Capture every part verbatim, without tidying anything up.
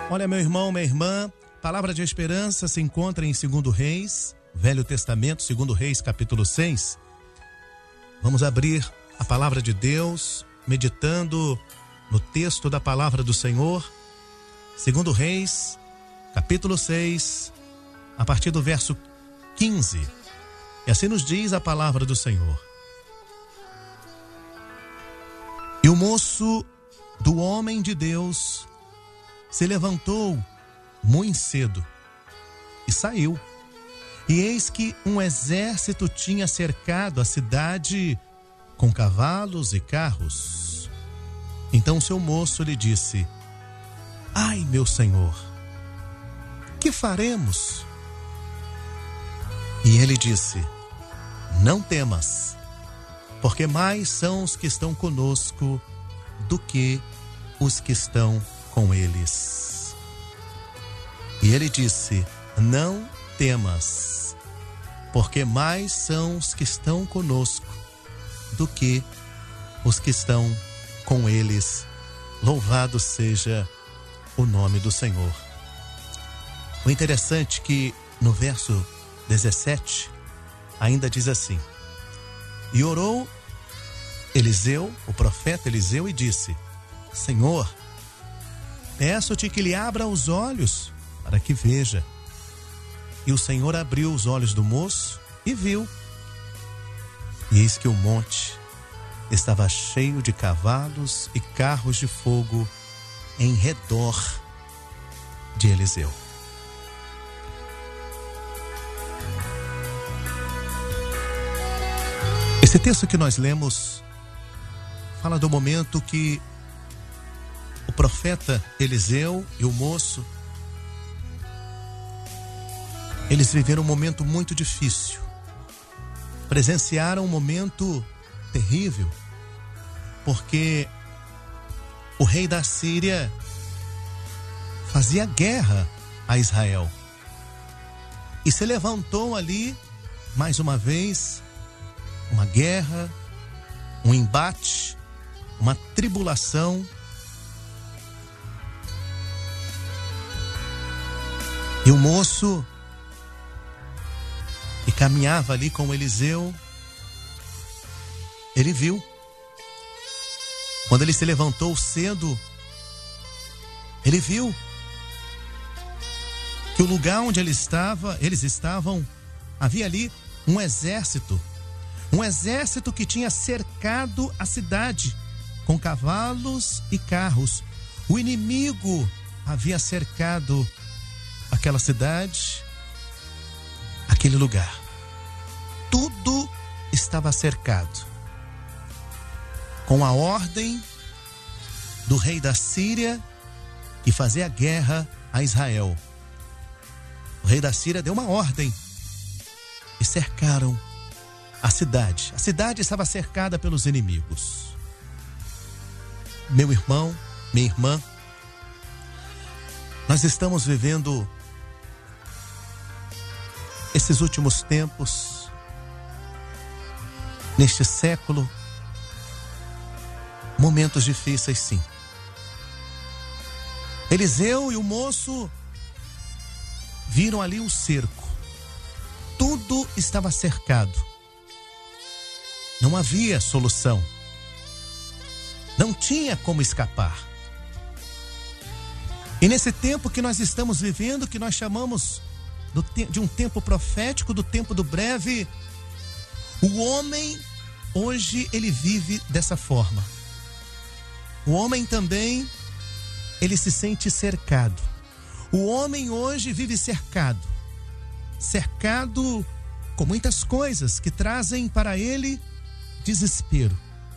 Olha, meu irmão, minha irmã, palavra de esperança se encontra em Segundo Reis, Velho Testamento, Segundo Reis, capítulo seis. Vamos abrir a palavra de Deus, meditando no texto da palavra do Senhor. Segundo Reis, capítulo seis, a partir do verso quinze. E assim nos diz a palavra do Senhor. E o moço do homem de Deus se levantou muito cedo e saiu. E eis que um exército tinha cercado a cidade com cavalos e carros. Então seu moço lhe disse: ai, meu senhor, que faremos? E ele disse: não temas, porque mais são os que estão conosco do que os que estão com eles. E ele disse: não temas, porque mais são os que estão conosco do que os que estão com eles. Louvado seja o nome do Senhor. O interessante é que no verso dezessete ainda diz assim: e orou Eliseu, o profeta Eliseu, e disse: Senhor, peço-te que lhe abra os olhos para que veja. E o Senhor abriu os olhos do moço e viu. E eis que o monte estava cheio de cavalos e carros de fogo em redor de Eliseu. Esse texto que nós lemos fala do momento que o profeta Eliseu e o moço, eles viveram um momento muito difícil. Presenciaram um momento terrível, porque o rei da Síria fazia guerra a Israel. E se levantou ali, mais uma vez, uma guerra, um embate, uma tribulação. E o moço que caminhava ali com Eliseu, ele viu. Quando ele se levantou cedo, ele viu que o lugar onde ele estava, eles estavam, havia ali um exército, um exército que tinha cercado a cidade com cavalos e carros. O inimigo havia cercado aquela cidade, aquele lugar. Tudo estava cercado, com a ordem do rei da Síria que fazia guerra a Israel. O rei da Síria deu uma ordem e cercaram a cidade. A cidade estava cercada pelos inimigos. Meu irmão, minha irmã, nós estamos vivendo esses últimos tempos, neste século, momentos difíceis, sim. Eliseu e o moço viram ali o cerco. Tudo estava cercado. Não havia solução. Não tinha como escapar. E nesse tempo que nós estamos vivendo, que nós chamamos do te- de um tempo profético, do tempo do breve, o homem hoje ele vive dessa forma. O homem também, ele se sente cercado. O homem hoje vive cercado. Cercado com muitas coisas que trazem para ele desespero.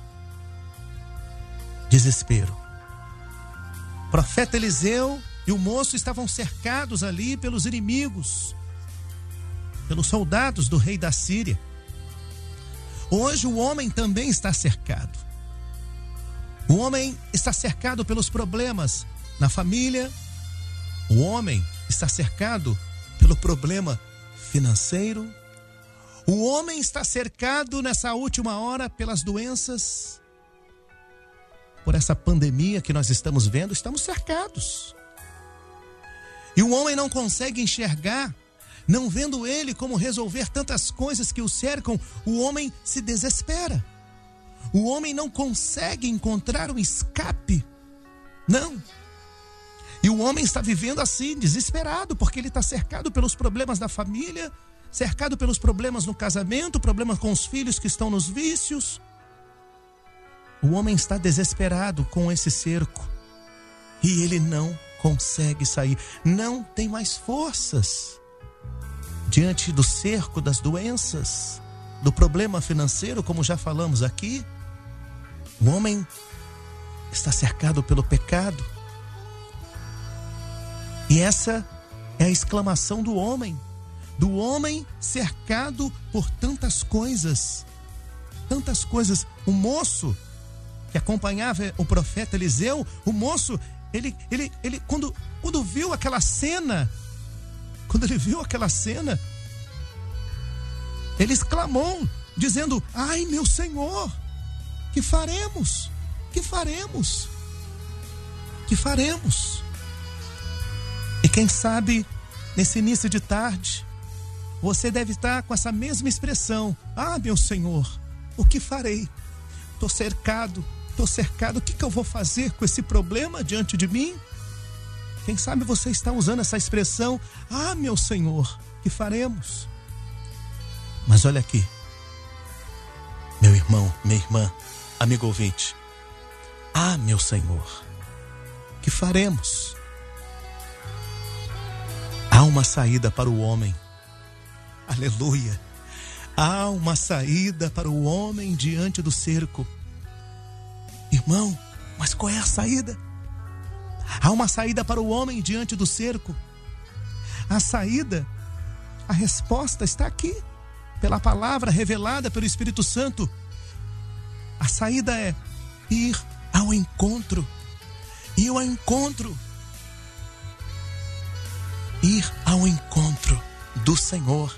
Desespero. O profeta Eliseu e o moço estavam cercados ali pelos inimigos, pelos soldados do rei da Síria. Hoje o homem também está cercado. O homem está cercado pelos problemas na família. O homem está cercado pelo problema financeiro. O homem está cercado nessa última hora pelas doenças. Por essa pandemia que nós estamos vendo, estamos cercados. E o homem não consegue enxergar, não vendo ele como resolver tantas coisas que o cercam, o homem se desespera. O homem não consegue encontrar um escape. Não. E o homem está vivendo assim, desesperado, porque ele está cercado pelos problemas da família, cercado pelos problemas no casamento, problemas com os filhos que estão nos vícios. O homem está desesperado com esse cerco e ele não consegue sair, não tem mais forças diante do cerco das doenças, do problema financeiro, como já falamos aqui. O homem está cercado pelo pecado. E essa é a exclamação do homem, do homem cercado por tantas coisas, tantas coisas. O moço que acompanhava o profeta Eliseu, o moço, ele, ele, ele quando, quando viu aquela cena, quando ele viu aquela cena, ele exclamou, dizendo: ai, meu Senhor, que faremos? Que faremos? Que faremos? E quem sabe, nesse início de tarde, você deve estar com essa mesma expressão: ah, meu Senhor, o que farei? Estou cercado, estou cercado, o que, que eu vou fazer com esse problema diante de mim? Quem sabe você está usando essa expressão: ah, meu Senhor, que faremos? Mas olha aqui, meu irmão, minha irmã, amigo ouvinte, ah, meu Senhor, que faremos? Há uma saída para o homem, aleluia, há uma saída para o homem diante do cerco. Irmão, mas qual é a saída? Há uma saída para o homem diante do cerco. A saída, a resposta está aqui, pela palavra revelada pelo Espírito Santo. A saída é ir ao encontro, ir ao encontro, ir ao encontro do Senhor.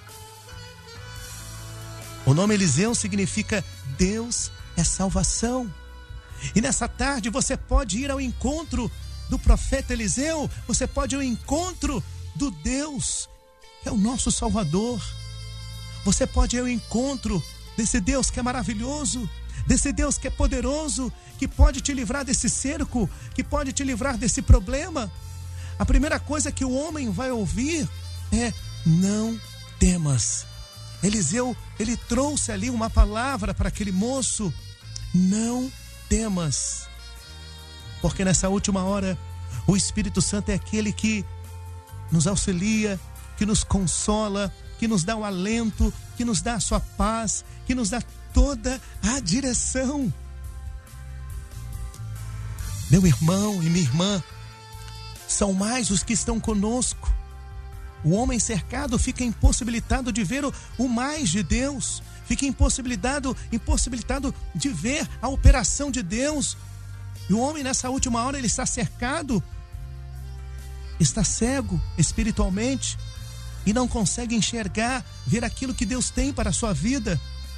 O nome Eliseu significa Deus é salvação. E nessa tarde você pode ir ao encontro do profeta Eliseu, você pode ir ao encontro do Deus que é o nosso Salvador. Você pode ir ao encontro desse Deus que é maravilhoso, desse Deus que é poderoso, que pode te livrar desse cerco, que pode te livrar desse problema. A primeira coisa que o homem vai ouvir é: não temas. Eliseu, ele trouxe ali uma palavra para aquele moço: não temas. Porque nessa última hora, o Espírito Santo é aquele que nos auxilia, que nos consola, que nos dá o alento, que nos dá a sua paz, que nos dá toda a direção. Meu irmão e minha irmã, são mais os que estão conosco. O homem cercado fica impossibilitado de ver o, o mais de Deus, fica impossibilitado, impossibilitado de ver a operação de Deus. E o homem nessa última hora, ele está cercado, está cego espiritualmente e não consegue enxergar, ver aquilo que Deus tem para a sua vida.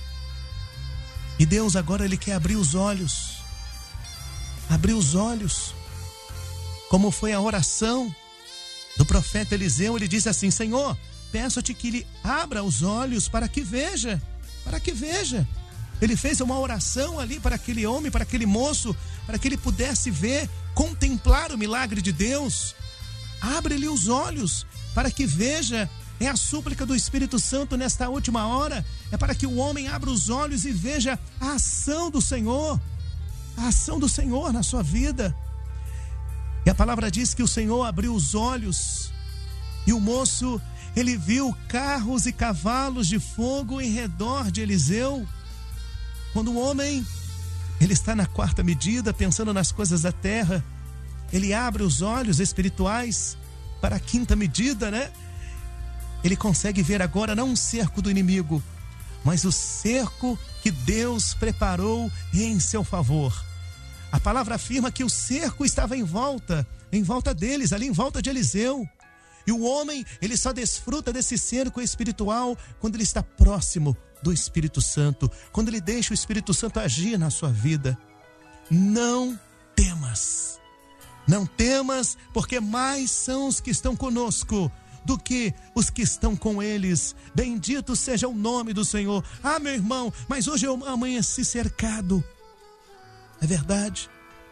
E Deus agora, ele quer abrir os olhos, abrir os olhos, como foi a oração do profeta Eliseu. Ele disse assim: Senhor, peço-te que ele abra os olhos para que veja, para que veja. Ele fez uma oração ali para aquele homem, para aquele moço, para que ele pudesse ver, contemplar o milagre de Deus. Abre-lhe os olhos para que veja. É a súplica do Espírito Santo nesta última hora. É para que o homem abra os olhos e veja a ação do Senhor, a ação do Senhor na sua vida. E a palavra diz que o Senhor abriu os olhos e o moço, ele viu carros e cavalos de fogo em redor de Eliseu. Quando o homem, ele está na quarta medida, pensando nas coisas da terra, ele abre os olhos espirituais para a quinta medida, né? Ele consegue ver agora não um cerco do inimigo, mas o cerco que Deus preparou em seu favor. A palavra afirma que o cerco estava em volta, em volta deles, ali em volta de Eliseu. E o homem, ele só desfruta desse cerco espiritual quando ele está próximo do Espírito Santo, quando ele deixa o Espírito Santo agir na sua vida. Não temas, Não temas, porque mais são os que estão conosco do que os que estão com eles. Bendito seja o nome do Senhor. Ah, meu irmão, mas hoje eu amanheci cercado. É verdade.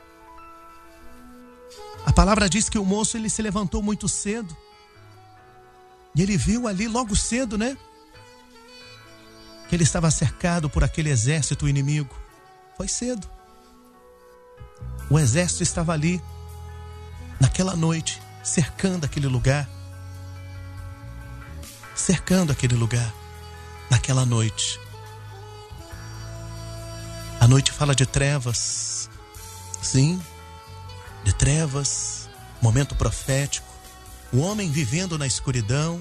A palavra diz que o moço, ele se levantou muito cedo. E ele viu ali logo cedo, né? Que ele estava cercado por aquele exército inimigo. Foi cedo. O exército estava ali, naquela noite, cercando aquele lugar. Cercando aquele lugar, naquela noite. A noite fala de trevas. Sim, de trevas, momento profético. O homem vivendo na escuridão.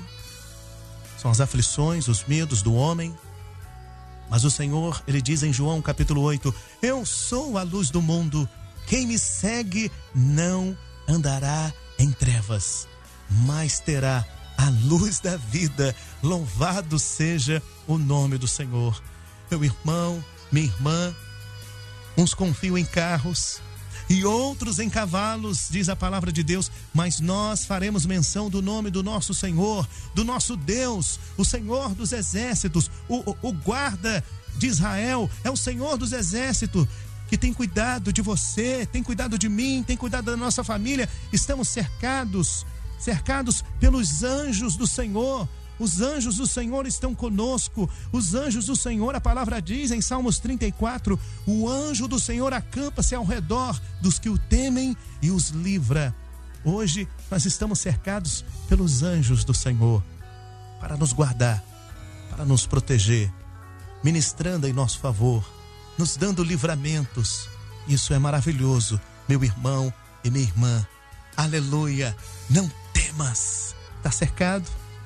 São as aflições, os medos do homem. Mas o Senhor, ele diz em João capítulo oito: eu sou a luz do mundo. Quem me segue não andará em trevas, mas terá a luz da vida. Louvado seja o nome do Senhor. Meu irmão, minha irmã, uns confiam em carros e outros em cavalos, diz a palavra de Deus, mas nós faremos menção do nome do nosso Senhor, do nosso Deus, o Senhor dos exércitos, o, o, o guarda de Israel, é o Senhor dos exércitos, que tem cuidado de você, tem cuidado de mim, tem cuidado da nossa família. Estamos cercados, cercados pelos anjos do Senhor. Os anjos do Senhor estão conosco. Os anjos do Senhor, a palavra diz em Salmos trinta e quatro, o anjo do Senhor acampa-se ao redor dos que o temem e os livra. Hoje nós estamos cercados pelos anjos do Senhor para nos guardar, para nos proteger, ministrando em nosso favor, nos dando livramentos. Isso é maravilhoso, meu irmão e minha irmã. Aleluia. Não temas. Está cercado?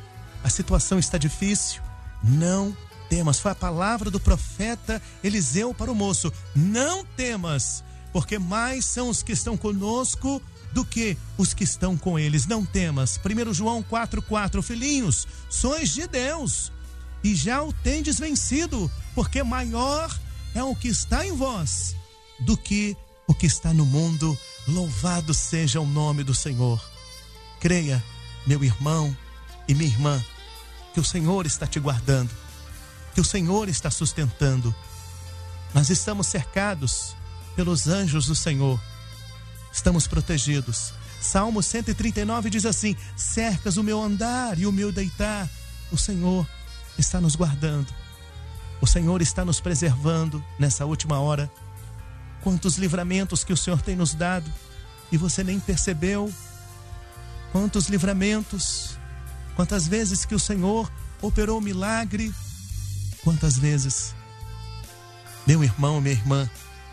A situação está difícil? Não temas. Foi a palavra do profeta Eliseu para o moço. Não temas, porque mais são os que estão conosco do que os que estão com eles. Não temas. primeiro João quatro, quatro. Filhinhos, sois de Deus e já o tendes vencido, porque maior é o que está em vós do que o que está no mundo. Louvado seja o nome do Senhor. Creia, meu irmão e minha irmã, que o Senhor está te guardando, que o Senhor está sustentando. Nós estamos cercados pelos anjos do Senhor, estamos protegidos. Salmo cento e trinta e nove diz assim: cercas o meu andar e o meu deitar. O Senhor está nos guardando, o Senhor está nos preservando nessa última hora. Quantos livramentos que o Senhor tem nos dado e você nem percebeu. Quantos livramentos, quantas vezes que o Senhor operou um milagre, quantas vezes. Meu irmão, minha irmã,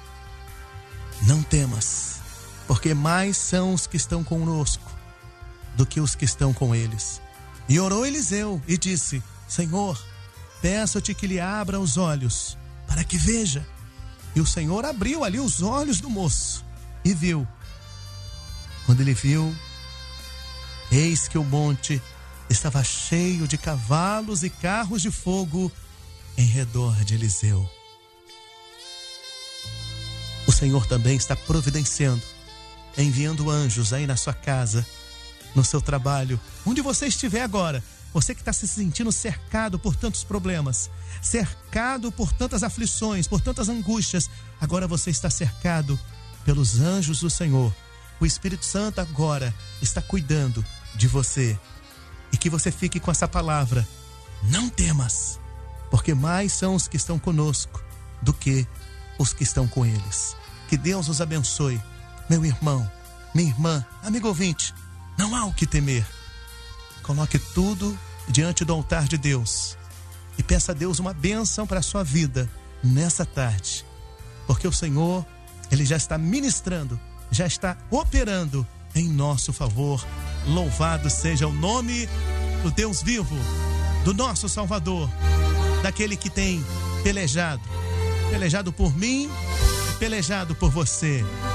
não temas, porque mais são os que estão conosco do que os que estão com eles. E orou Eliseu e disse: Senhor, peço-te que lhe abra os olhos para que veja. E o Senhor abriu ali os olhos do moço e viu. Quando ele viu, eis que o monte estava cheio de cavalos e carros de fogo em redor de Eliseu. O Senhor também está providenciando, enviando anjos aí na sua casa, no seu trabalho, onde você estiver agora. Você que está se sentindo cercado por tantos problemas, cercado por tantas aflições, por tantas angústias, agora você está cercado pelos anjos do Senhor. O Espírito Santo agora está cuidando de você. E que você fique com essa palavra: não temas, porque mais são os que estão conosco do que os que estão com eles. Que Deus os abençoe, meu irmão, minha irmã, amigo ouvinte. Não há o que temer. Coloque tudo diante do altar de Deus e peça a Deus uma bênção para a sua vida nessa tarde, porque o Senhor, Ele já está ministrando, já está operando em nosso favor. Louvado seja o nome do Deus vivo, do nosso Salvador, daquele que tem pelejado, pelejado por mim e pelejado por você.